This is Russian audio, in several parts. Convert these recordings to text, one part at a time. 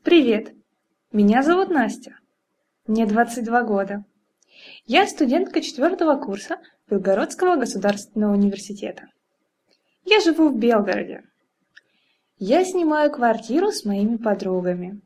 Привет, меня зовут Настя. Мне 22 года. Я студентка 4-го курса Белгородского государственного университета. Я живу в Белгороде. Я снимаю квартиру с моими подругами.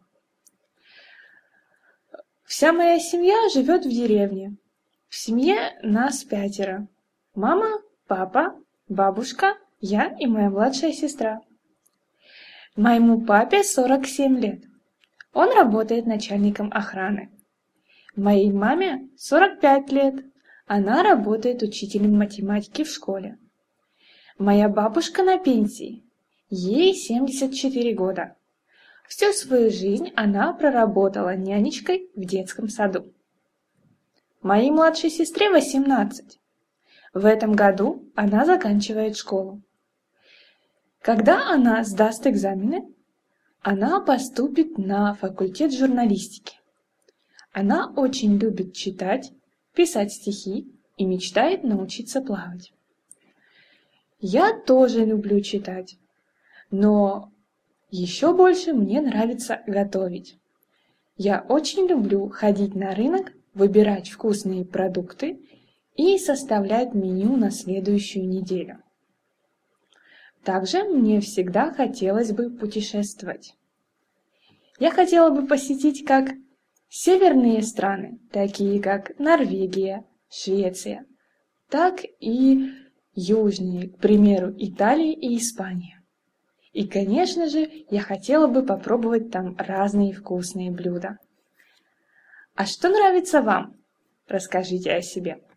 Вся моя семья живет в деревне. В семье нас 5. Мама, папа, бабушка, я и моя младшая сестра. Моему папе 47 лет. Он работает начальником охраны. Моей маме 45 лет. Она работает учителем математики в школе. Моя бабушка на пенсии. Ей 74 года. Всю свою жизнь она проработала нянечкой в детском саду. Моей младшей сестре 18. В этом году она заканчивает школу. Когда она сдаст экзамены, она поступит на факультет журналистики. Она очень любит читать, писать стихи и мечтает научиться плавать. Я тоже люблю читать, но еще больше мне нравится готовить. Я очень люблю ходить на рынок, выбирать вкусные продукты и составлять меню на следующую неделю. Также мне всегда хотелось бы путешествовать. Я хотела бы посетить как северные страны, такие как Норвегия, Швеция, так и южные, к примеру, Италия и Испания. И, конечно же, я хотела бы попробовать там разные вкусные блюда. А что нравится вам? Расскажите о себе.